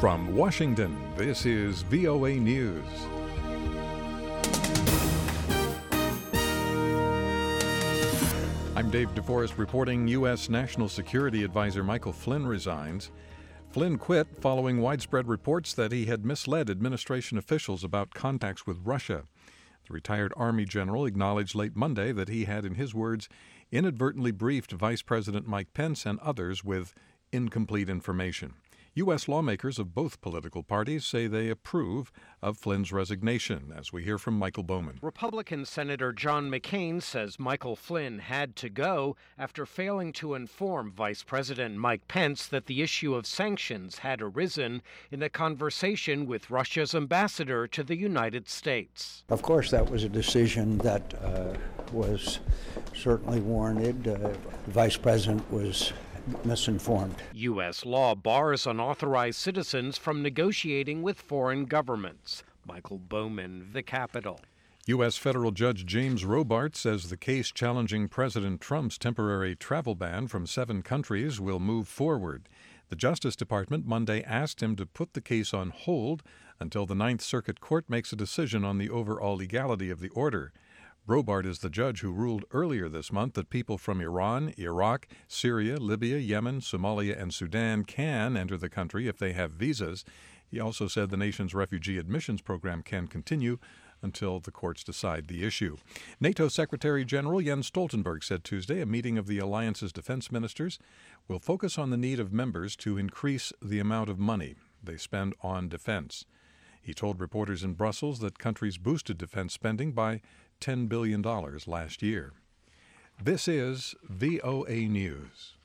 From Washington, this is VOA News. I'm Dave DeForest reporting U.S. National Security Advisor Michael Flynn resigns. Flynn quit following widespread reports that he had misled administration officials about contacts with Russia. The retired Army general acknowledged late Monday that he had, in his words, inadvertently briefed Vice President Mike Pence and others with incomplete information. U.S. lawmakers of both political parties say they approve of Flynn's resignation, as we hear from Michael Bowman. Republican Senator John McCain says Michael Flynn had to go after failing to inform Vice President Mike Pence that the issue of sanctions had arisen in a conversation with Russia's ambassador to the United States. Of course, that was a decision that was certainly warranted. The Vice President was misinformed. U.S. law bars unauthorized citizens from negotiating with foreign governments. Michael Bowman, The Capitol. U.S. federal judge James Robart says the case challenging President Trump's temporary travel ban from 7 countries will move forward. The Justice Department Monday asked him to put the case on hold until the Ninth Circuit Court makes a decision on the overall legality of the order. Robart is the judge who ruled earlier this month that people from Iran, Iraq, Syria, Libya, Yemen, Somalia, and Sudan can enter the country if they have visas. He also said the nation's refugee admissions program can continue until the courts decide the issue. NATO Secretary General Jens Stoltenberg said Tuesday a meeting of the alliance's defense ministers will focus on the need of members to increase the amount of money they spend on defense. He told reporters in Brussels that countries boosted defense spending by $10 billion last year. This is VOA News.